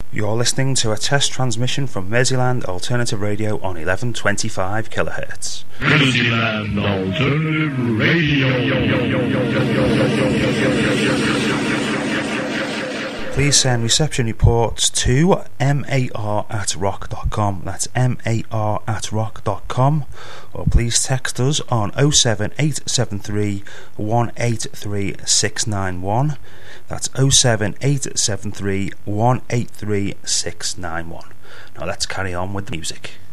You're listening to a test transmission from Merseyland Alternative Radio on 1125 kHz. Merseyland Alternative Radio. Please send reception reports to mar@rock.com. That's mar@rock.com. Or please text us on 07873 183 691. That's 07873 183 691. Now let's carry on with the music.